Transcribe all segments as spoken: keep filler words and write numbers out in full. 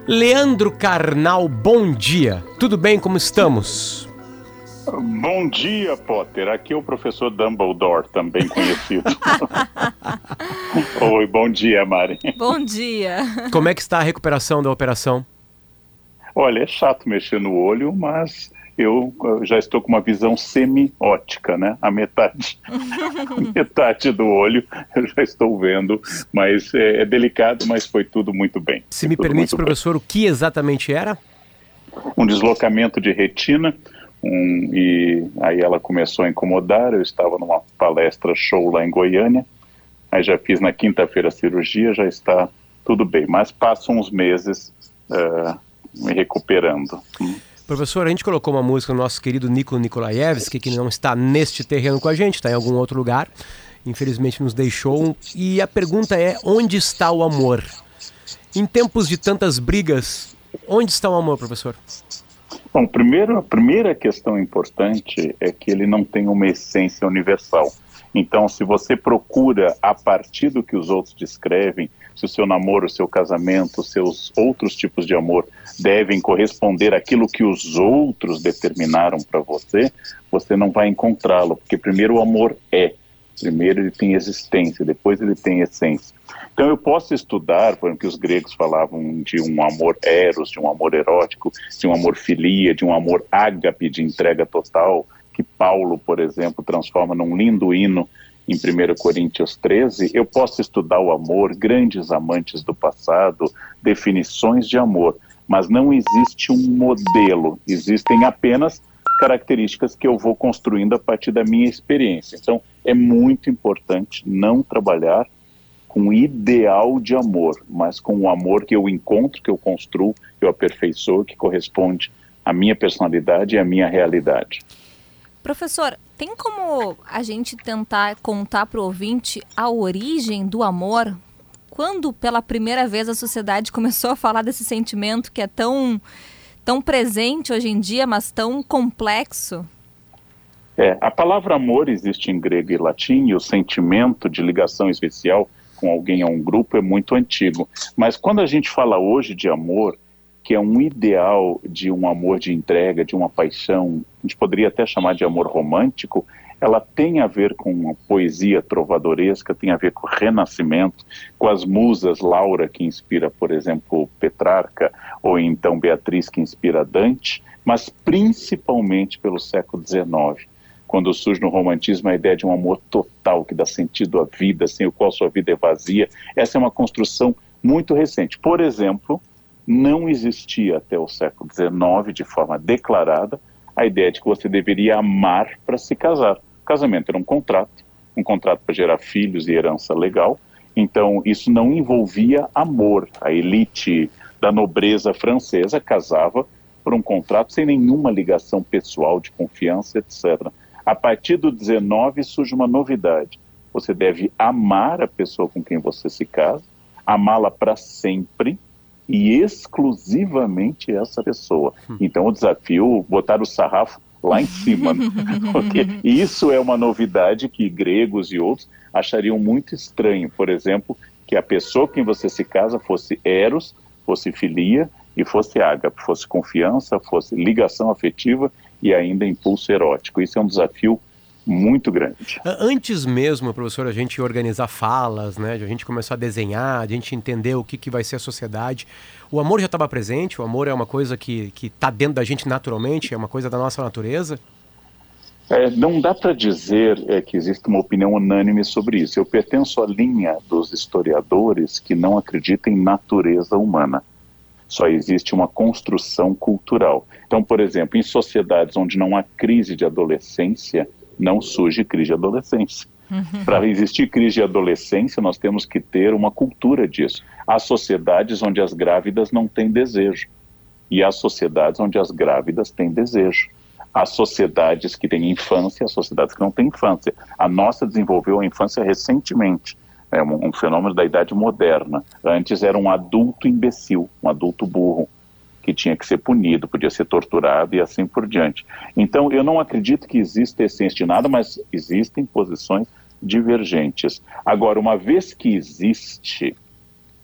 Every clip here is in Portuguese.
Leandro Carnal, bom dia. Tudo bem, como estamos? Bom dia, Potter. Aqui é o professor Dumbledore, também conhecido. Oi, bom dia, Mari. Bom dia. Como é que está a recuperação da operação? Olha, é chato mexer no olho, mas eu já estou com uma visão semiótica, né? A metade, a metade do olho eu já estou vendo, mas é, é delicado, mas foi tudo muito bem. Se me permite, professor, bem. O que exatamente era? Um deslocamento de retina. Um, e aí ela começou a incomodar. Eu estava numa palestra show lá em Goiânia, aí já fiz na quinta-feira a cirurgia, já está tudo bem, mas passam uns meses uh, me recuperando. Hum. Professor, a gente colocou uma música do nosso querido Nico Nikolaevski, que não está neste terreno com a gente, está em algum outro lugar, infelizmente nos deixou, e a pergunta é: onde está o amor? Em tempos de tantas brigas, onde está o amor, professor? Bom, primeiro, a primeira questão importante é que ele não tem uma essência universal. Então, se você procura, a partir do que os outros descrevem, se o seu namoro, o seu casamento, os seus outros tipos de amor devem corresponder àquilo que os outros determinaram para você, você não vai encontrá-lo, porque primeiro o amor é. Primeiro ele tem existência, depois ele tem essência. Então eu posso estudar, por exemplo, que os gregos falavam de um amor eros, de um amor erótico, de um amor filia, de um amor ágape, de entrega total, que Paulo, por exemplo, transforma num lindo hino em primeira Coríntios treze. Eu posso estudar o amor, grandes amantes do passado, definições de amor, mas não existe um modelo, existem apenas características que eu vou construindo a partir da minha experiência. Então, é muito importante não trabalhar com o ideal de amor, mas com o amor que eu encontro, que eu construo, que eu aperfeiçoo, que corresponde à minha personalidade e à minha realidade. Professor, tem como a gente tentar contar para o ouvinte a origem do amor? Quando, pela primeira vez, a sociedade começou a falar desse sentimento que é tão... tão presente hoje em dia, mas tão complexo? É, a palavra amor existe em grego e latim, e o sentimento de ligação especial com alguém ou um grupo é muito antigo. Mas quando a gente fala hoje de amor, que é um ideal de um amor de entrega, de uma paixão, a gente poderia até chamar de amor romântico, ela tem a ver com a poesia trovadoresca, tem a ver com o Renascimento, com as musas, Laura, que inspira, por exemplo, Petrarca, ou então Beatriz, que inspira Dante, mas principalmente pelo século dezenove, quando surge no romantismo a ideia de um amor total, que dá sentido à vida, sem o qual sua vida é vazia. Essa é uma construção muito recente. Por exemplo, não existia até o século dezenove, de forma declarada, a ideia de que você deveria amar para se casar. O casamento era um contrato, um contrato para gerar filhos e herança legal, então isso não envolvia amor. A elite da nobreza francesa casava por um contrato sem nenhuma ligação pessoal, de confiança, etcétera. A partir do dezenove surge uma novidade. Você deve amar a pessoa com quem você se casa, amá-la para sempre e exclusivamente essa pessoa. Então o desafio, botar o sarrafo lá em cima, né? Porque isso é uma novidade que gregos e outros achariam muito estranho. Por exemplo, que a pessoa com quem você se casa fosse eros, fosse filia e fosse ágape, fosse confiança, fosse ligação afetiva e ainda impulso erótico. Isso é um desafio muito grande. Antes mesmo, professor, a gente organizar falas, né, a gente começar a desenhar, a gente entender o que, que vai ser a sociedade, o amor já estava presente? O amor é uma coisa que que está dentro da gente naturalmente, é uma coisa da nossa natureza? É, não dá para dizer é, que existe uma opinião unânime sobre isso. Eu pertenço à linha dos historiadores que não acreditam em natureza humana. Só existe uma construção cultural. Então, por exemplo, em sociedades onde não há crise de adolescência, não surge crise de adolescência. Uhum. Para existir crise de adolescência, nós temos que ter uma cultura disso. Há sociedades onde as grávidas não têm desejo. E há sociedades onde as grávidas têm desejo. Há sociedades que têm infância, há sociedades que não têm infância. A nossa desenvolveu a infância recentemente. É um, um fenômeno da idade moderna. Antes era um adulto imbecil, um adulto burro, que tinha que ser punido, podia ser torturado e assim por diante. Então, eu não acredito que exista essência de nada, mas existem posições divergentes. Agora, uma vez que existe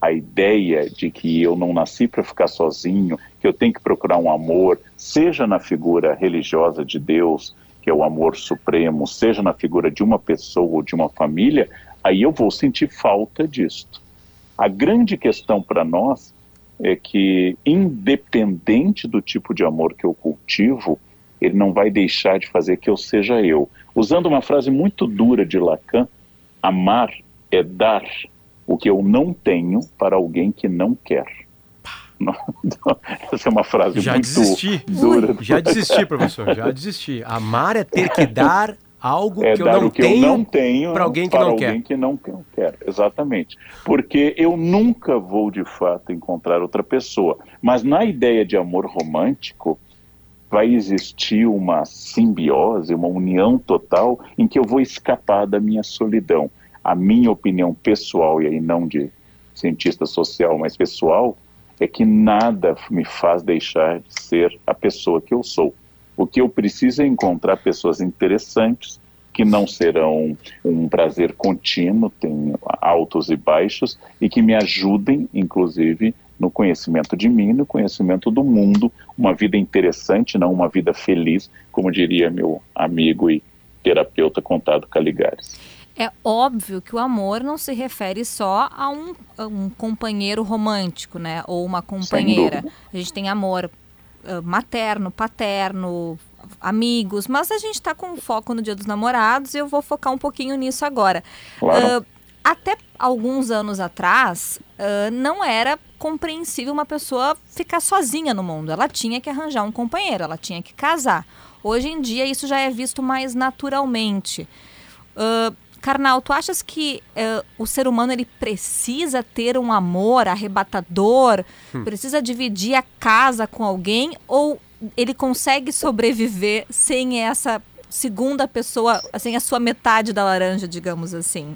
a ideia de que eu não nasci para ficar sozinho, que eu tenho que procurar um amor, seja na figura religiosa de Deus, que é o amor supremo, seja na figura de uma pessoa ou de uma família, aí eu vou sentir falta disto. A grande questão para nós é que, independente do tipo de amor que eu cultivo, ele não vai deixar de fazer que eu seja eu. Usando uma frase muito dura de Lacan, amar é dar o que eu não tenho para alguém que não quer. Não, essa é uma frase já muito desisti. dura. Já desisti, professor, já desisti. Amar é ter que dar algo é que eu dar não o que tenho, eu não tenho para alguém que para não alguém quer. que não quer. Exatamente. Porque eu nunca vou, de fato, encontrar outra pessoa. Mas na ideia de amor romântico, vai existir uma simbiose, uma união total em que eu vou escapar da minha solidão. A minha opinião pessoal, e aí não de cientista social, mas pessoal, é que nada me faz deixar de ser a pessoa que eu sou. O que eu preciso é encontrar pessoas interessantes, que não serão um prazer contínuo, tem altos e baixos, e que me ajudem, inclusive, no conhecimento de mim, no conhecimento do mundo, uma vida interessante, não uma vida feliz, como diria meu amigo e terapeuta Conrado Caligares. É óbvio que o amor não se refere só a um, a um companheiro romântico, né? Ou uma companheira. A gente tem amor uh, materno, paterno, amigos, mas a gente está com foco no Dia dos Namorados e eu vou focar um pouquinho nisso agora. Claro. Uh, até alguns anos atrás, uh, não era compreensível uma pessoa ficar sozinha no mundo. Ela tinha que arranjar um companheiro, ela tinha que casar. Hoje em dia isso já é visto mais naturalmente. Uh, Karnal, tu achas que uh, o ser humano ele precisa ter um amor arrebatador, hum. precisa dividir a casa com alguém, ou ele consegue sobreviver sem essa segunda pessoa, sem a sua metade da laranja, digamos assim?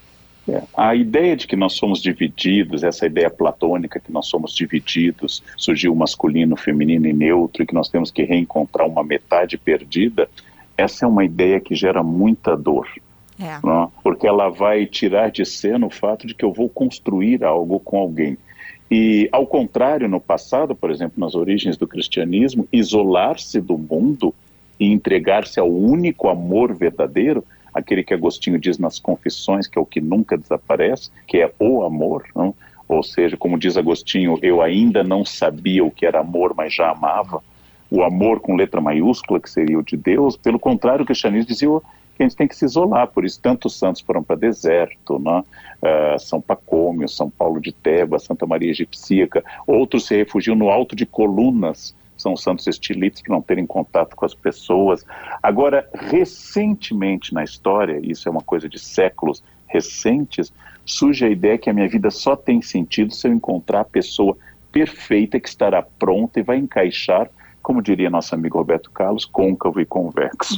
É, a ideia de que nós somos divididos, essa ideia platônica que nós somos divididos, surgiu o masculino, feminino e neutro, e que nós temos que reencontrar uma metade perdida, essa é uma ideia que gera muita dor. É. Não? Porque ela vai tirar de cena o fato de que eu vou construir algo com alguém. E, ao contrário, no passado, por exemplo, nas origens do cristianismo, isolar-se do mundo e entregar-se ao único amor verdadeiro, aquele que Agostinho diz nas Confissões, que é o que nunca desaparece, que é o amor, não? Ou seja, como diz Agostinho, eu ainda não sabia o que era amor, mas já amava. O amor com letra maiúscula, que seria o de Deus. Pelo contrário, o cristianismo dizia que a gente tem que se isolar, por isso tantos santos foram para deserto, né? uh, São Pacômio, São Paulo de Tebas, Santa Maria Egipcíaca, outros se refugiam no alto de colunas, são santos estilites que não terem contato com as pessoas. Agora, recentemente na história, isso é uma coisa de séculos recentes, surge a ideia que a minha vida só tem sentido se eu encontrar a pessoa perfeita que estará pronta e vai encaixar, como diria nosso amigo Roberto Carlos, côncavo e convexo.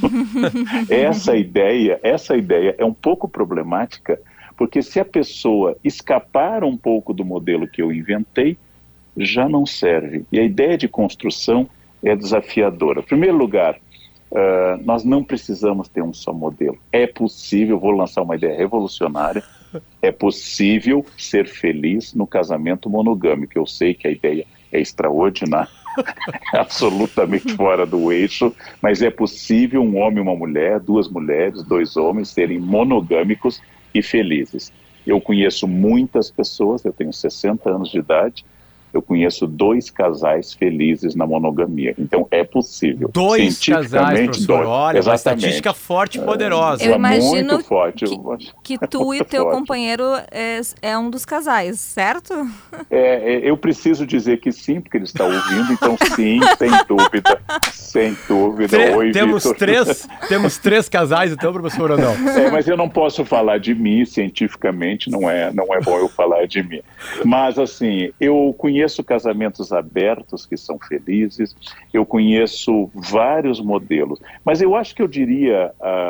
essa ideia, essa ideia é um pouco problemática, porque se a pessoa escapar um pouco do modelo que eu inventei, já não serve. E a ideia de construção é desafiadora. Em primeiro lugar, uh, nós não precisamos ter um só modelo. É possível, vou lançar uma ideia revolucionária, é possível ser feliz no casamento monogâmico. Eu sei que a ideia é extraordinária, absolutamente fora do eixo, mas é possível um homem e uma mulher, duas mulheres, dois homens serem monogâmicos e felizes. Eu conheço muitas pessoas, eu tenho sessenta anos de idade, eu conheço dois casais felizes na monogamia. Então é possível. Dois casais, professor. Dois. Olha, Exatamente. uma estatística forte e poderosa. Eu imagino muito forte. Que, que tu e teu companheiro é, é um dos casais, certo? É, é, eu preciso dizer que sim, porque ele está ouvindo, então sim, sem dúvida. Sem dúvida. Tre Oi, temos, Victor. três, temos três casais, então, professor, ou não? É, mas eu não posso falar de mim, cientificamente, não é, não é bom eu falar de mim. Mas, assim, eu conheço Conheço casamentos abertos que são felizes, eu conheço vários modelos, mas eu acho que eu diria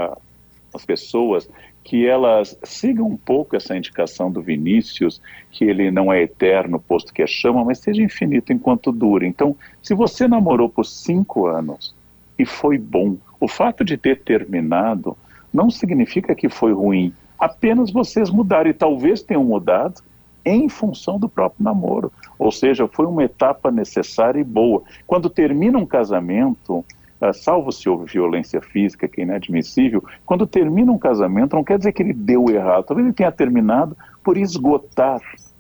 às pessoas que elas sigam um pouco essa indicação do Vinícius, que ele não é eterno, posto que é chama, mas seja infinito enquanto dura. Então, se você namorou por cinco anos e foi bom, o fato de ter terminado não significa que foi ruim, apenas vocês mudaram e talvez tenham mudado em função do próprio namoro. Ou seja, foi uma etapa necessária e boa. Quando termina um casamento, uh, salvo se houve violência física, que é inadmissível, quando termina um casamento não quer dizer que ele deu errado, talvez ele tenha terminado por esgotar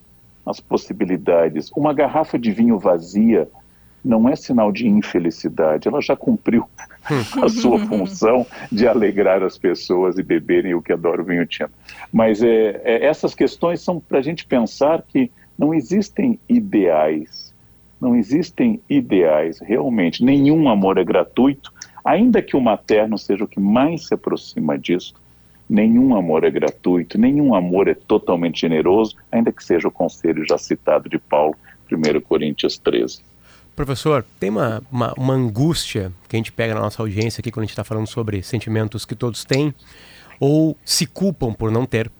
as possibilidades. Uma garrafa de vinho vazia não é sinal de infelicidade, ela já cumpriu a sua função de alegrar as pessoas e beberem o que adora o vinho tinto. Mas é, é, essas questões são para a gente pensar que não existem ideais, não existem ideais, realmente. Nenhum amor é gratuito, ainda que o materno seja o que mais se aproxima disso. Nenhum amor é gratuito, nenhum amor é totalmente generoso, ainda que seja o conselho já citado de Paulo, primeira Coríntios treze. Professor, tem uma, uma, uma angústia que a gente pega na nossa audiência aqui quando a gente está falando sobre sentimentos que todos têm ou se culpam por não ter,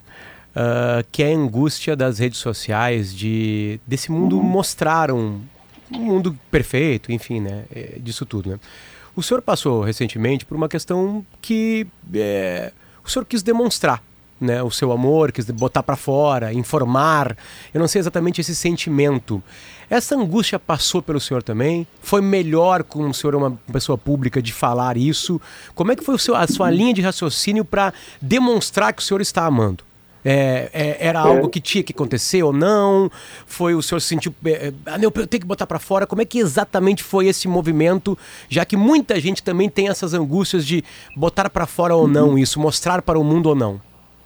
uh, que é a angústia das redes sociais, de, desse mundo mostrar um, um mundo perfeito, enfim, né, disso tudo, né? O senhor passou recentemente por uma questão que é, o senhor quis demonstrar, né, o seu amor, quis botar para fora, informar. Eu não sei exatamente esse sentimento. Essa angústia passou pelo senhor também? Foi melhor com o senhor, uma pessoa pública, de falar isso? Como é que foi o seu, a sua linha de raciocínio para demonstrar que o senhor está amando? É, é, era algo que tinha que acontecer ou não? Foi o senhor se sentiu, é, ah, não, eu tenho que botar para fora? Como é que exatamente foi esse movimento, já que muita gente também tem essas angústias de botar para fora ou não isso, mostrar para o mundo ou não?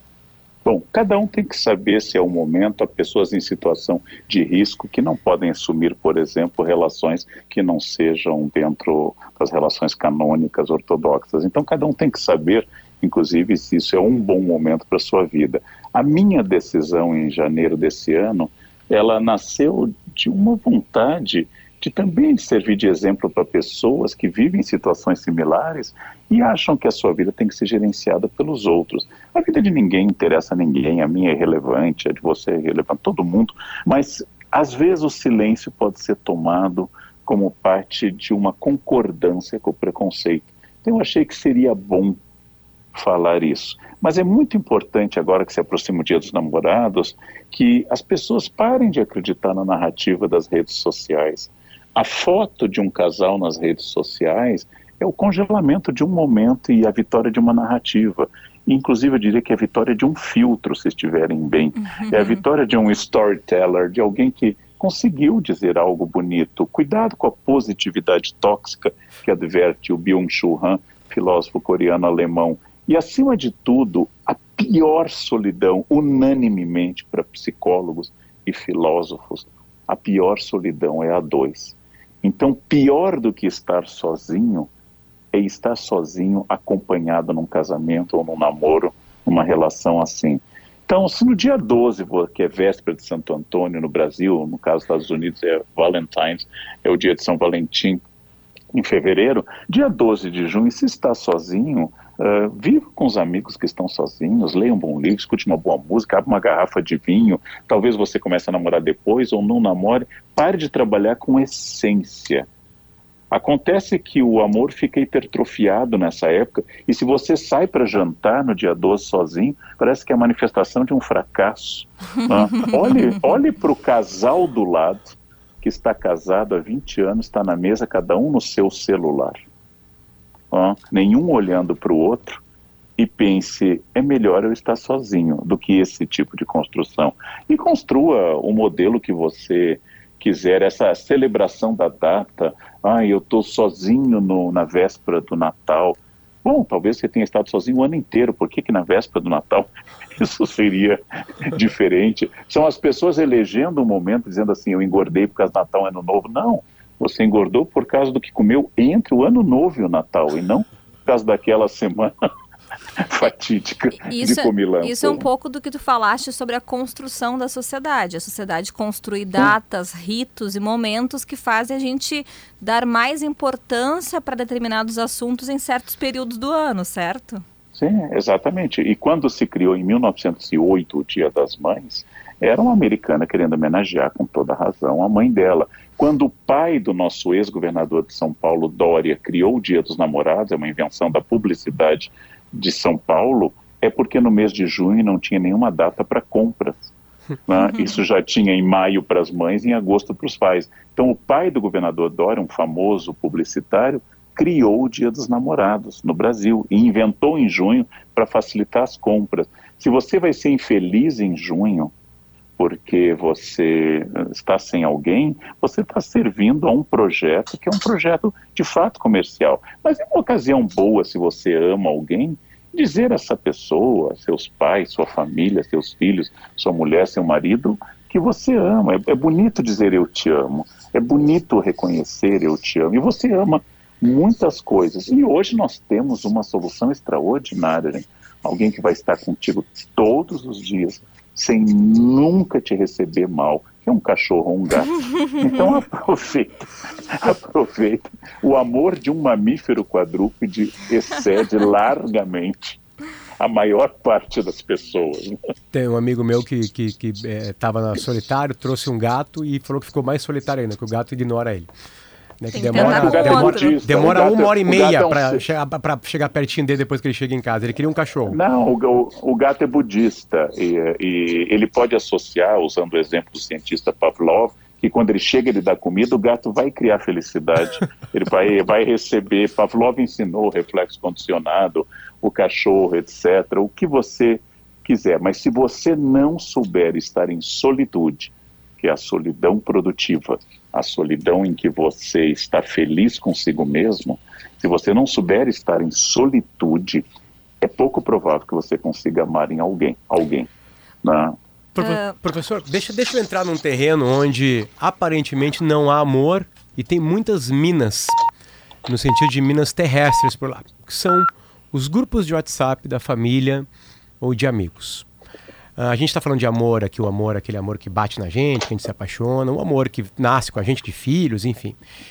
Bom, cada um tem que saber se é o momento. Há pessoas em situação de risco que não podem assumir, por exemplo, relações que não sejam dentro das relações canônicas ortodoxas. Então, cada um tem que saber, inclusive, se isso é um bom momento para a sua vida. A minha decisão em janeiro desse ano, ela nasceu de uma vontade de também servir de exemplo para pessoas que vivem situações similares e acham que a sua vida tem que ser gerenciada pelos outros. A vida de ninguém interessa a ninguém, a minha é irrelevante, a de você é irrelevante, todo mundo, mas às vezes o silêncio pode ser tomado como parte de uma concordância com o preconceito. Então eu achei que seria bom falar isso. Mas é muito importante, agora que se aproxima o Dia dos Namorados, que as pessoas parem de acreditar na narrativa das redes sociais. A foto de um casal nas redes sociais é o congelamento de um momento e a vitória de uma narrativa. Inclusive, eu diria que é a vitória de um filtro, se estiverem bem. Uhum. É a vitória de um storyteller, de alguém que conseguiu dizer algo bonito. Cuidado com a positividade tóxica que adverte o Byung-Chul Han, filósofo coreano-alemão. E, acima de tudo, a pior solidão, unanimemente para psicólogos e filósofos, a pior solidão é a dois. Então, pior do que estar sozinho é estar sozinho acompanhado num casamento ou num namoro, numa relação assim. Então, se no dia doze, que é véspera de Santo Antônio no Brasil, no caso dos Estados Unidos é Valentine's, é o dia de São Valentim, em fevereiro, dia doze de junho, se está sozinho, uh, viva com os amigos que estão sozinhos, leia um bom livro, escute uma boa música, abra uma garrafa de vinho, talvez você comece a namorar depois ou não namore, pare de trabalhar com essência. Acontece que o amor fica hipertrofiado nessa época, e se você sai para jantar no dia doze sozinho, parece que é a manifestação de um fracasso. Né? Olhe, olhe para o casal do lado, que está casado há vinte anos, está na mesa, cada um no seu celular. Né? Nenhum olhando para o outro, e pense, é melhor eu estar sozinho do que esse tipo de construção. E construa o modelo que você quiser, essa celebração da data, ah, eu estou sozinho no, na véspera do Natal. Bom, talvez você tenha estado sozinho o ano inteiro, por que que na véspera do Natal isso seria diferente? São as pessoas elegendo um momento, dizendo assim, eu engordei por causa do Natal e Ano Novo. Não, você engordou por causa do que comeu entre o Ano Novo e o Natal, e não por causa daquela semana fatídica isso, de comilança. Isso é um pouco do que tu falaste sobre a construção da sociedade. A sociedade construi datas, Sim. ritos e momentos que fazem a gente dar mais importância para determinados assuntos em certos períodos do ano, certo? Sim, exatamente. E quando se criou em mil novecentos e oito o Dia das Mães, era uma americana querendo homenagear com toda razão a mãe dela. Quando o pai do nosso ex-governador de São Paulo, Dória, criou o Dia dos Namorados, é uma invenção da publicidade de São Paulo, é porque no mês de junho não tinha nenhuma data para compras. Né? Isso já tinha em maio para as mães e em agosto para os pais. Então o pai do governador Dória, um famoso publicitário, criou o Dia dos Namorados no Brasil e inventou em junho para facilitar as compras. Se você vai ser infeliz em junho porque você está sem alguém, você está servindo a um projeto que é um projeto de fato comercial. Mas é uma ocasião boa, se você ama alguém, dizer a essa pessoa, seus pais, sua família, seus filhos, sua mulher, seu marido, que você ama. É, é bonito dizer eu te amo, é bonito reconhecer eu te amo. E você ama muitas coisas. E hoje nós temos uma solução extraordinária, né? Alguém que vai estar contigo todos os dias, sem nunca te receber mal, que é um cachorro ou um gato. Então aproveita, aproveita. O amor de um mamífero quadrúpede excede largamente a maior parte das pessoas. Tem um amigo meu que estava que, que, é, tava solitário, trouxe um gato e falou que ficou mais solitário ainda, que o gato ignora ele. Né, que demora demora, demora uma hora e meia é um para chegar, chegar pertinho dele depois que ele chega em casa. Ele queria um cachorro. Não, o, o gato é budista e, e ele pode associar, usando o exemplo do cientista Pavlov, que quando ele chega ele dá comida, o gato vai criar felicidade. Ele vai, vai receber. Pavlov ensinou o reflexo condicionado, o cachorro, etcétera. O que você quiser. Mas se você não souber estar em solitude, que é a solidão produtiva, a solidão em que você está feliz consigo mesmo, se você não souber estar em solitude, é pouco provável que você consiga amar em alguém. alguém né? Profe- professor, deixa, deixa eu entrar num terreno onde aparentemente não há amor e tem muitas minas, no sentido de minas terrestres por lá, que são os grupos de WhatsApp da família ou de amigos. A gente está falando de amor aqui, o amor, aquele amor que bate na gente, que a gente se apaixona, o amor que nasce com a gente de filhos, enfim.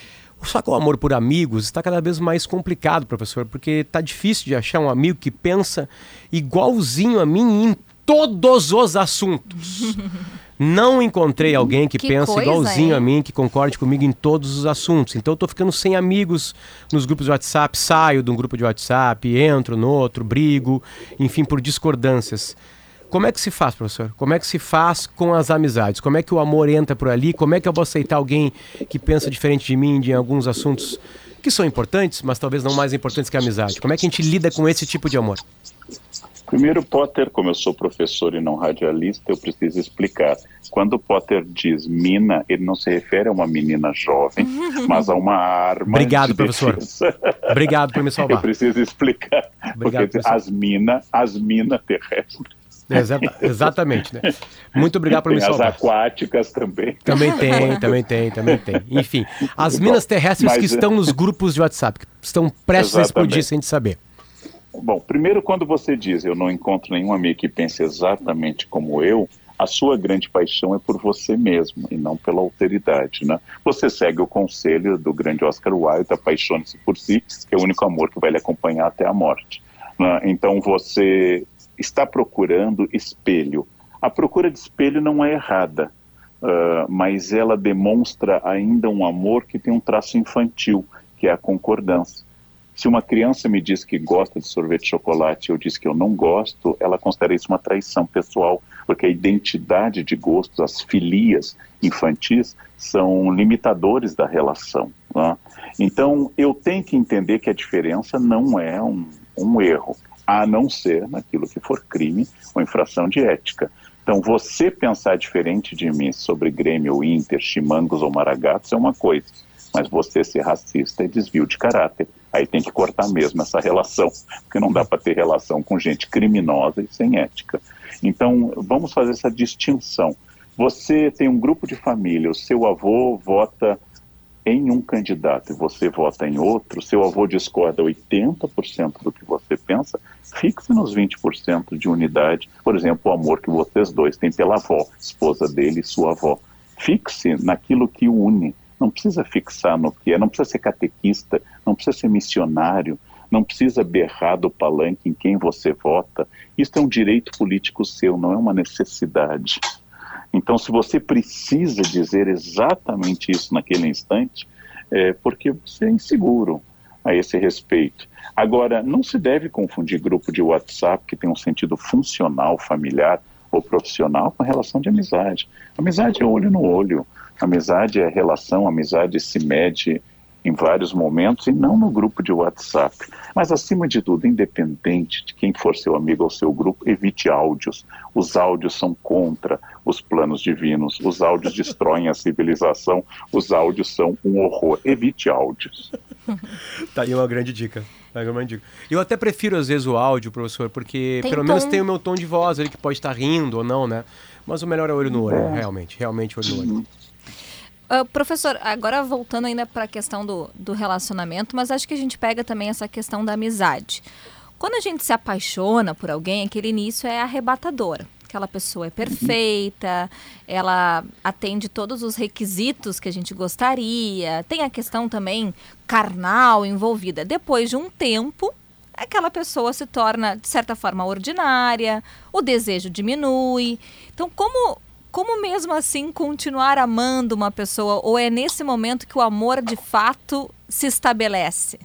Só que o amor por amigos está cada vez mais complicado, professor, porque está difícil de achar um amigo que pensa igualzinho a mim em todos os assuntos. Não encontrei alguém que, que pensa coisa, igualzinho hein? a mim, que concorde comigo em todos os assuntos. Então eu estou ficando sem amigos nos grupos de WhatsApp, saio de um grupo de WhatsApp, entro no outro, brigo, enfim, por discordâncias. Como é que se faz, professor? Como é que se faz com as amizades? Como é que o amor entra por ali? Como é que eu vou aceitar alguém que pensa diferente de mim em alguns assuntos que são importantes, mas talvez não mais importantes que a amizade? Como é que a gente lida com esse tipo de amor? Primeiro, Potter, como eu sou professor e não radialista, eu preciso explicar. Quando o Potter diz mina, ele não se refere a uma menina jovem, mas a uma arma. Obrigado, de professor. defesa. Obrigado por me salvar. Eu preciso explicar. Obrigado, porque as minas, as minas terrestres. Exata, exatamente, né? Muito obrigado por me salvar. As aquáticas também. Também tem, também tem, também tem. Enfim, as minas terrestres Mas, que estão nos grupos de WhatsApp, que estão prestes exatamente. a explodir sem te saber. Bom, primeiro, quando você diz eu não encontro nenhum amigo que pense exatamente como eu, a sua grande paixão é por você mesmo e não pela alteridade, né? Você segue o conselho do grande Oscar Wilde, apaixone-se por si, que é o único amor que vai lhe acompanhar até a morte, né? Então você está procurando espelho. A procura de espelho não é errada, uh, mas ela demonstra ainda um amor que tem um traço infantil, que é a concordância. Se uma criança me diz que gosta de sorvete de chocolate e eu diz que eu não gosto, ela considera isso uma traição pessoal, porque a identidade de gostos, as filias infantis, são limitadores da relação, né? Então, eu tenho que entender que a diferença não é um, um erro, a não ser naquilo que for crime ou infração de ética. Então, você pensar diferente de mim sobre Grêmio, Inter, Chimangos ou Maragatos é uma coisa, mas você ser racista é desvio de caráter. Aí tem que cortar mesmo essa relação, porque não dá para ter relação com gente criminosa e sem ética. Então, vamos fazer essa distinção. Você tem um grupo de família, o seu avô vota em um candidato e você vota em outro, seu avô discorda oitenta por cento do que você pensa, fixe nos vinte por cento de unidade, por exemplo, o amor que vocês dois têm pela avó, esposa dele e sua avó. Fixe naquilo que une, não precisa fixar no que é, não precisa ser catequista, não precisa ser missionário, não precisa berrar do palanque em quem você vota. Isso é um direito político seu, não é uma necessidade. Então, se você precisa dizer exatamente isso naquele instante, é porque você é inseguro a esse respeito. Agora, não se deve confundir grupo de WhatsApp, que tem um sentido funcional, familiar, for profissional, com relação de amizade. Amizade é olho no olho, amizade é relação, amizade se mede em vários momentos e não no grupo de WhatsApp. Mas, acima de tudo, independente de quem for seu amigo ou seu grupo, evite áudios. Os áudios são contra os planos divinos, os áudios destroem a civilização, os áudios são um horror. Evite áudios. Tá aí uma grande dica. Tá aí uma grande dica. Eu até prefiro, às vezes, o áudio, professor, porque tem pelo tom. menos tem o meu tom de voz ali, que pode estar rindo ou não, né? Mas o melhor é olho no olho, é. realmente, realmente olho no olho. Uh, professor, agora voltando ainda para a questão do, do relacionamento, mas acho que a gente pega também essa questão da amizade. Quando a gente se apaixona por alguém, aquele início é arrebatador. Aquela pessoa é perfeita, ela atende todos os requisitos que a gente gostaria, tem a questão também carnal envolvida. Depois de um tempo, aquela pessoa se torna, de certa forma, ordinária, o desejo diminui. Então, como... Como mesmo assim continuar amando uma pessoa? Ou é nesse momento que o amor de fato se estabelece?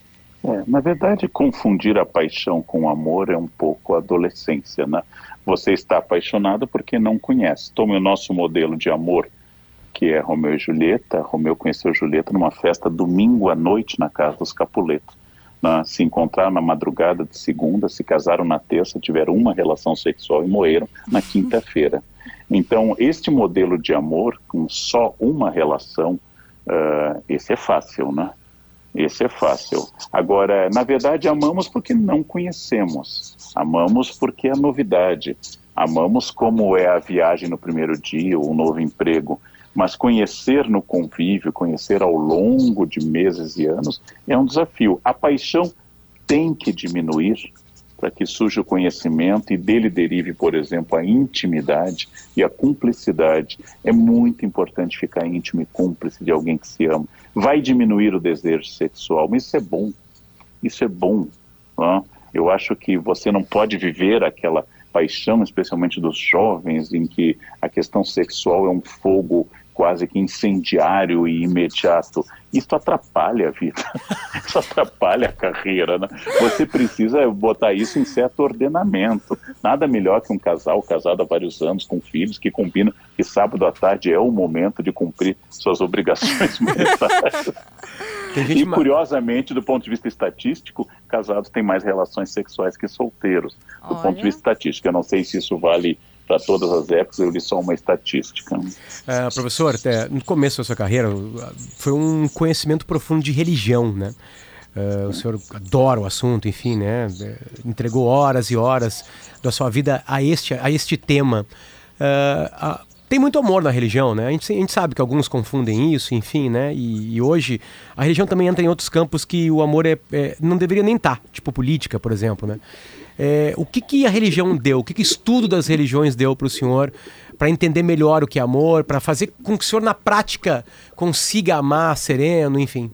É, na verdade, confundir a paixão com o amor é um pouco a adolescência, né? Você está apaixonado porque não conhece. Tome o nosso modelo de amor, que é Romeu e Julieta. Romeu conheceu Julieta numa festa domingo à noite na casa dos Capuleto. Né? Se encontraram na madrugada de segunda, se casaram na terça, tiveram uma relação sexual e morreram na quinta-feira. Então, este modelo de amor, com só uma relação, uh, esse é fácil, né? Esse é fácil. Agora, na verdade, amamos porque não conhecemos. Amamos porque é novidade. Amamos como é a viagem no primeiro dia, o novo emprego. Mas conhecer no convívio, conhecer ao longo de meses e anos, é um desafio. A paixão tem que diminuir para que surja o conhecimento e dele derive, por exemplo, a intimidade e a cumplicidade. É muito importante ficar íntimo e cúmplice de alguém que se ama. Vai diminuir o desejo sexual, mas isso é bom. Isso é bom. Né? Eu acho que você não pode viver aquela paixão, especialmente dos jovens, em que a questão sexual é um fogo quase que incendiário e imediato. Isso atrapalha a vida, isso atrapalha a carreira, né? Você precisa botar isso em certo ordenamento. Nada melhor que um casal casado há vários anos, com filhos, que combinam que sábado à tarde é o momento de cumprir suas obrigações monetárias. E, curiosamente, do ponto de vista estatístico, casados têm mais relações sexuais que solteiros, do Olha. ponto de vista estatístico. Eu não sei se isso vale para todas as épocas, eu li só uma estatística. É, professor, até no começo da sua carreira, foi um conhecimento profundo de religião, né? Uh, o senhor adora o assunto, enfim, né? Entregou horas e horas da sua vida a este, a este tema. Uh, a, tem muito amor na religião, né? A gente, a gente sabe que alguns confundem isso, enfim, né? E, e hoje a religião também entra em outros campos que o amor é, é, não deveria nem estar, tipo política, por exemplo, né? É, o que, que a religião deu, o que, que o estudo das religiões deu para o senhor, para entender melhor o que é amor, para fazer com que o senhor na prática consiga amar sereno, enfim?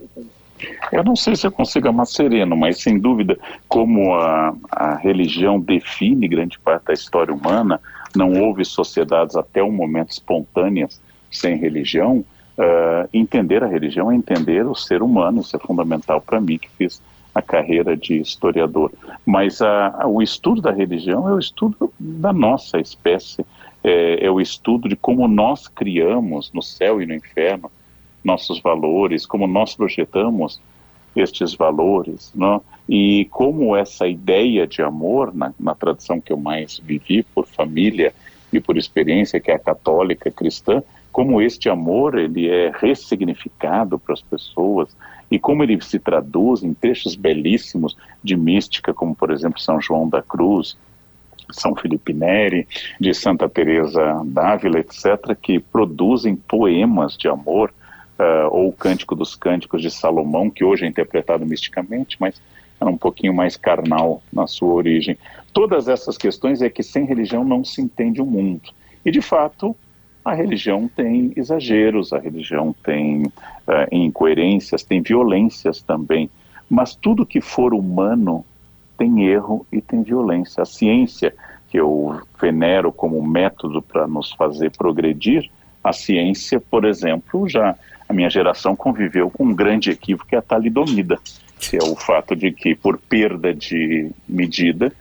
Eu não sei se eu consigo amar sereno, mas sem dúvida, como a, a religião define grande parte da história humana, não houve sociedades até o momento espontâneas sem religião. Uh, entender a religião é entender o ser humano, isso é fundamental para mim, que fiz a carreira de historiador. Mas a, a, o estudo da religião é o estudo da nossa espécie, é, é o estudo de como nós criamos no céu e no inferno nossos valores, como nós projetamos estes valores, né? E como essa ideia de amor, na, na tradição que eu mais vivi por família e por experiência, que é a católica cristã, como este amor ele é ressignificado para as pessoas e como ele se traduz em textos belíssimos de mística, como por exemplo São João da Cruz, São Felipe Neri, de Santa Teresa d'Ávila, etcétera, que produzem poemas de amor, uh, ou o Cântico dos Cânticos de Salomão, que hoje é interpretado misticamente, mas era um pouquinho mais carnal na sua origem. Todas essas questões é que sem religião não se entende o mundo. E de fato, a religião tem exageros, a religião tem uh, incoerências, tem violências também, mas tudo que for humano tem erro e tem violência. A ciência, que eu venero como método para nos fazer progredir, a ciência, por exemplo, já a minha geração conviveu com um grande equívoco, que é a talidomida, que é o fato de que, por perda de medida,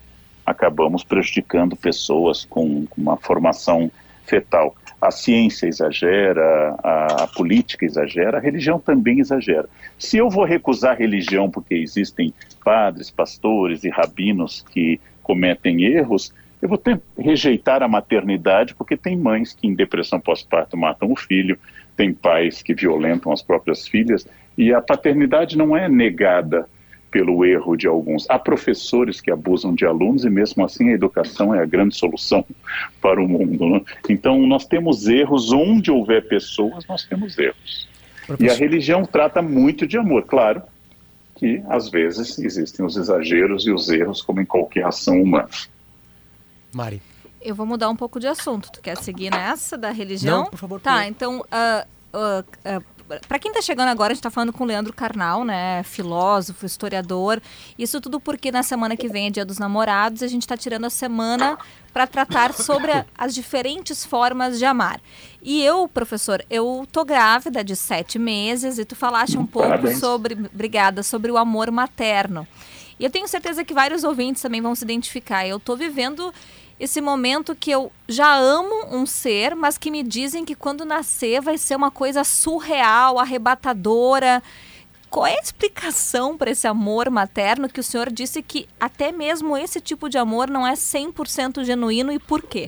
acabamos prejudicando pessoas com uma formação fetal. A ciência exagera, a, a política exagera, a religião também exagera. Se eu vou recusar a religião porque existem padres, pastores e rabinos que cometem erros, eu vou ter, rejeitar a maternidade porque tem mães que em depressão pós-parto matam o filho, tem pais que violentam as próprias filhas, e a paternidade não é negada pelo erro de alguns. Há professores que abusam de alunos e mesmo assim a educação é a grande solução para o mundo, né? Então nós temos erros, onde houver pessoas nós temos erros. Professor. E a religião trata muito de amor, claro que às vezes existem os exageros e os erros como em qualquer ação humana. Mari. Eu vou mudar um pouco de assunto. Tu quer seguir nessa da religião? Não, por favor. Tá, então, uh, uh, uh, para quem está chegando agora, a gente está falando com o Leandro Carnal, né, filósofo, historiador. Isso tudo porque na semana que vem é Dia dos Namorados e a gente está tirando a semana para tratar sobre a, as diferentes formas de amar. E eu, professor, eu tô grávida de sete meses e tu falaste um pouco Parabéns. sobre, obrigada, sobre o amor materno. E eu tenho certeza que vários ouvintes também vão se identificar. Eu tô vivendo esse momento que eu já amo um ser, mas que me dizem que quando nascer vai ser uma coisa surreal, arrebatadora. Qual é a explicação para esse amor materno que o senhor disse que até mesmo esse tipo de amor não é cem por cento genuíno e por quê?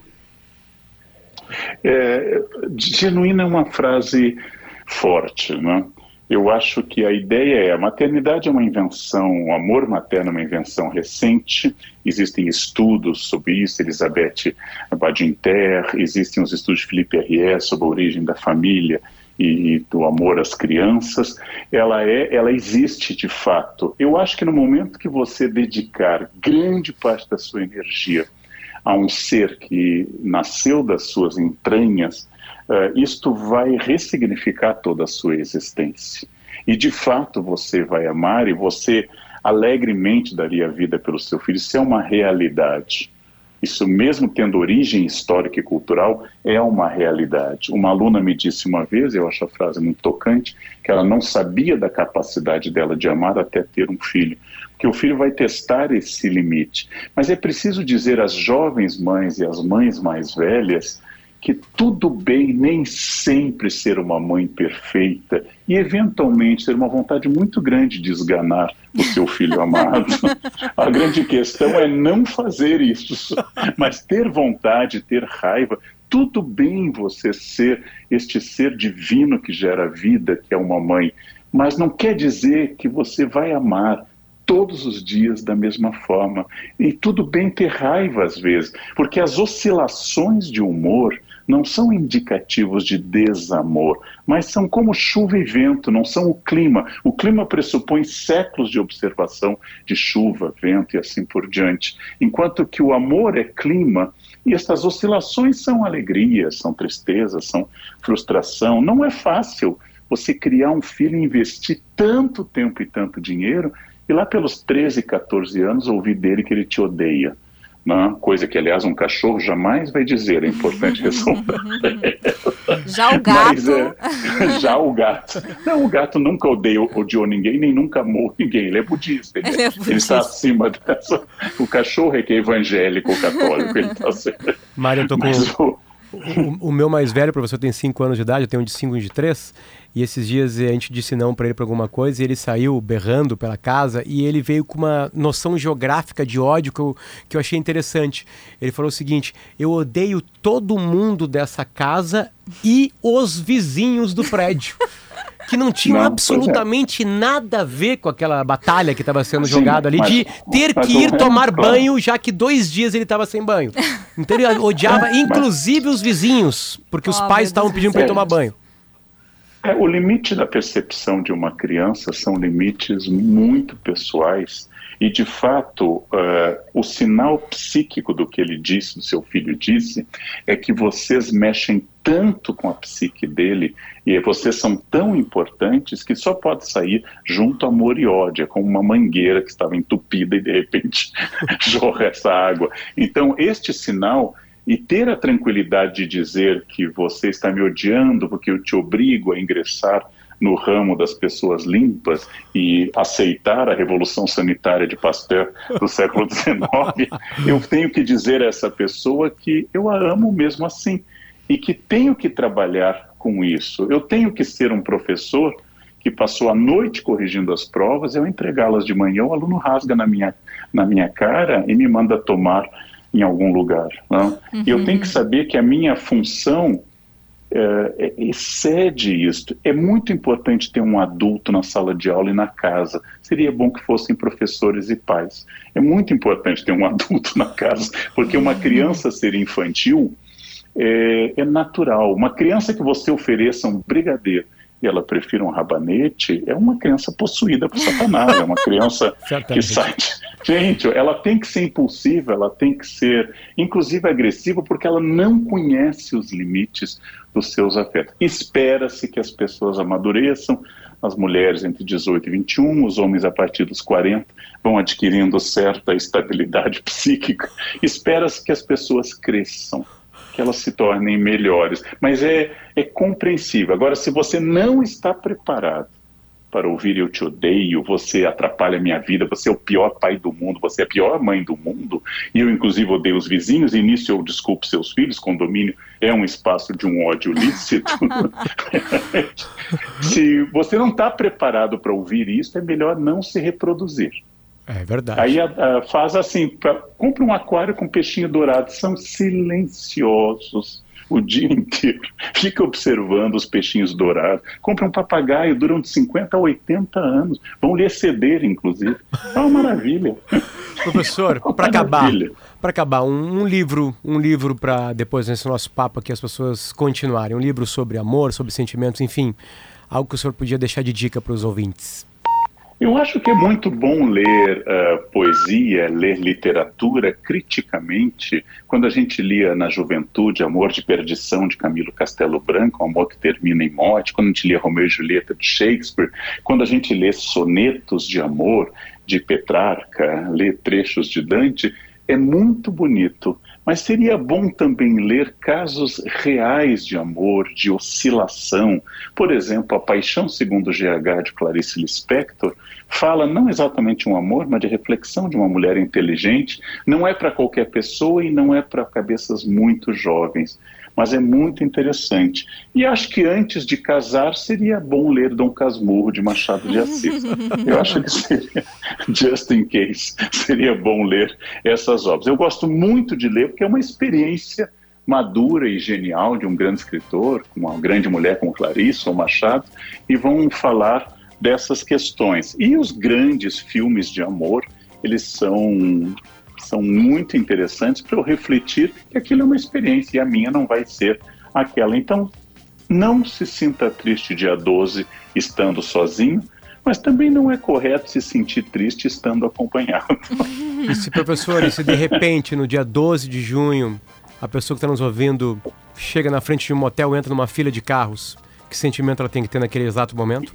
É, genuíno é uma frase forte, né? Eu acho que a ideia é, a maternidade é uma invenção, o amor materno é uma invenção recente, existem estudos sobre isso, Elizabeth Badinter, existem os estudos de Felipe Herrier sobre a origem da família e do amor às crianças. Ela, é, ela existe de fato. Eu acho que no momento que você dedicar grande parte da sua energia a um ser que nasceu das suas entranhas, uh, isto vai ressignificar toda a sua existência. E de fato você vai amar e você alegremente daria a vida pelo seu filho. Isso é uma realidade. Isso, mesmo tendo origem histórica e cultural, é uma realidade. Uma aluna me disse uma vez, eu acho a frase muito tocante, que ela não sabia da capacidade dela de amar até ter um filho, porque o filho vai testar esse limite. Mas é preciso dizer às jovens mães e às mães mais velhas que tudo bem nem sempre ser uma mãe perfeita e, eventualmente, ter uma vontade muito grande de esganar o seu filho amado. A grande questão é não fazer isso, mas ter vontade, ter raiva. Tudo bem você ser este ser divino que gera vida, que é uma mãe, mas não quer dizer que você vai amar todos os dias da mesma forma. E tudo bem ter raiva às vezes, porque as oscilações de humor não são indicativos de desamor, mas são como chuva e vento, não são o clima. O clima pressupõe séculos de observação de chuva, vento e assim por diante. Enquanto que o amor é clima, e essas oscilações são alegria, são tristeza, são frustração. Não é fácil você criar um filho e investir tanto tempo e tanto dinheiro, e lá pelos treze, quatorze anos ouvir dele que ele te odeia. Não, coisa que, aliás, um cachorro jamais vai dizer, é importante ressaltar. Já o gato... Mas, é, já o gato... Não, o gato nunca odeia, odiou ninguém, nem nunca amou ninguém. Ele é budista. Ele, ele, é budista. Ele está acima dessa... O cachorro é que é evangélico ou católico, ele está certo. Mário, eu tô com... Mas, o... O, o meu mais velho, professor, tem cinco anos de idade, eu tenho um de cinco e um de três, e esses dias a gente disse não para ele para alguma coisa, e ele saiu berrando pela casa, e ele veio com uma noção geográfica de ódio que eu, que eu achei interessante. Ele falou o seguinte: eu odeio todo mundo dessa casa e os vizinhos do prédio. Que não tinham não, absolutamente é. nada a ver com aquela batalha que estava sendo Sim, jogada ali, mas, de ter que ir tomar é, banho, claro. Já que dois dias ele estava sem banho. Então ele odiava é, inclusive mas... os vizinhos, porque oh, os pais estavam pedindo para ele tomar banho. É, o limite da percepção de uma criança são limites muito pessoais e, de fato, uh, o sinal psíquico do que ele disse, do seu filho disse, é que vocês mexem tanto com a psique dele e vocês são tão importantes que só pode sair junto amor e ódio, é como uma mangueira que estava entupida e, de repente, jorra essa água. Então, este sinal... E ter a tranquilidade de dizer que você está me odiando porque eu te obrigo a ingressar no ramo das pessoas limpas e aceitar a revolução sanitária de Pasteur do século dezenove, eu tenho que dizer a essa pessoa que eu a amo mesmo assim e que tenho que trabalhar com isso. Eu tenho que ser um professor que passou a noite corrigindo as provas, eu entregá-las de manhã, o aluno rasga na minha, na minha cara e me manda tomar em algum lugar. Não? Uhum. Eu tenho que saber que a minha função é, excede isto. É muito importante ter um adulto na sala de aula e na casa. Seria bom que fossem professores e pais. É muito importante ter um adulto na casa, porque uma criança ser infantil é, é natural. Uma criança que você ofereça um brigadeiro e ela prefere um rabanete, é uma criança possuída por Satanás, é uma criança que sai... Gente, ela tem que ser impulsiva, ela tem que ser, inclusive, agressiva, porque ela não conhece os limites dos seus afetos. Espera-se que as pessoas amadureçam, as mulheres entre dezoito e vinte e um, os homens a partir dos quarenta, vão adquirindo certa estabilidade psíquica. Espera-se que as pessoas cresçam, que elas se tornem melhores, mas é, é compreensível. Agora, se você não está preparado para ouvir eu te odeio, você atrapalha a minha vida, você é o pior pai do mundo, você é a pior mãe do mundo, e eu inclusive odeio os vizinhos, e nisso eu desculpo seus filhos, condomínio é um espaço de um ódio lícito. Se você não está preparado para ouvir isso, é melhor não se reproduzir. É verdade. Aí a, a, faz assim, pra, compra um aquário com peixinho dourado, são silenciosos o dia inteiro, fica observando os peixinhos dourados, compra um papagaio, duram de cinquenta a oitenta anos, vão lhe exceder, inclusive, é uma maravilha. Professor, para acabar, para acabar, um, um livro, um livro para depois nesse nosso papo aqui as pessoas continuarem, um livro sobre amor, sobre sentimentos, enfim, algo que o senhor podia deixar de dica para os ouvintes. Eu acho que é muito bom ler uh, poesia, ler literatura criticamente. Quando a gente lia na juventude Amor de Perdição, de Camilo Castelo Branco, Amor que Termina em Morte, quando a gente lia Romeu e Julieta, de Shakespeare, quando a gente lê sonetos de amor, de Petrarca, lê trechos de Dante, é muito bonito. Mas seria bom também ler casos reais de amor, de oscilação. Por exemplo, A Paixão Segundo G H, de Clarice Lispector, fala não exatamente um amor, mas de reflexão de uma mulher inteligente. Não é para qualquer pessoa e não é para cabeças muito jovens, mas é muito interessante. E acho que antes de casar seria bom ler Dom Casmurro, de Machado de Assis. Eu acho que seria, just in case, seria bom ler essas obras. Eu gosto muito de ler porque é uma experiência madura e genial de um grande escritor, uma grande mulher como Clarice ou Machado, e vão falar dessas questões. E os grandes filmes de amor, eles são... são muito interessantes para eu refletir que aquilo é uma experiência e a minha não vai ser aquela. Então, não se sinta triste dia doze estando sozinho, mas também não é correto se sentir triste estando acompanhado. E se, professor, e se de repente, no dia doze de junho, a pessoa que está nos ouvindo chega na frente de um motel, entra numa fila de carros, que sentimento ela tem que ter naquele exato momento?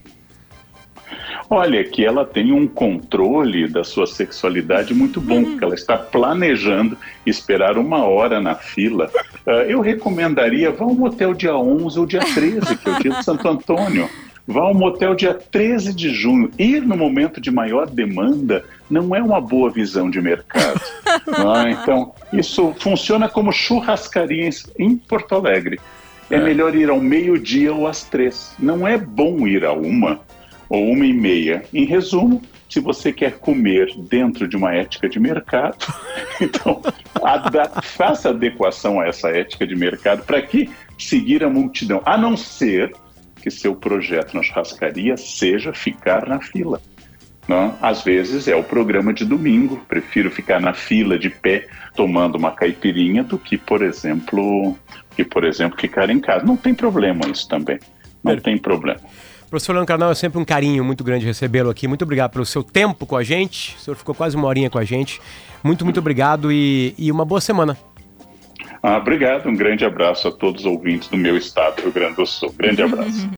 Olha, que ela tem um controle da sua sexualidade muito bom, porque ela está planejando esperar uma hora na fila. Uh, eu recomendaria, vá ao motel dia onze ou dia treze, que é o dia de Santo Antônio. Vá ao motel dia treze de junho. Ir no momento de maior demanda não é uma boa visão de mercado. Ah, então, isso funciona como churrascaria em Porto Alegre. É melhor ir ao meio-dia ou às três. Não é bom ir a uma ou uma e meia. Em resumo, se você quer comer dentro de uma ética de mercado, então ada- faça adequação a essa ética de mercado para que seguir a multidão, a não ser que seu projeto na churrascaria seja ficar na fila. Não? Às vezes é o programa de domingo, prefiro ficar na fila de pé tomando uma caipirinha do que, por exemplo, que, por exemplo, ficar em casa. Não tem problema isso também, não é. tem problema. Professor Leandro Carnal, é sempre um carinho muito grande recebê-lo aqui. Muito obrigado pelo seu tempo com a gente. O senhor ficou quase uma horinha com a gente. Muito, muito obrigado e, e uma boa semana. Ah, obrigado, um grande abraço a todos os ouvintes do meu estado, Rio Grande do Sul. Grande abraço.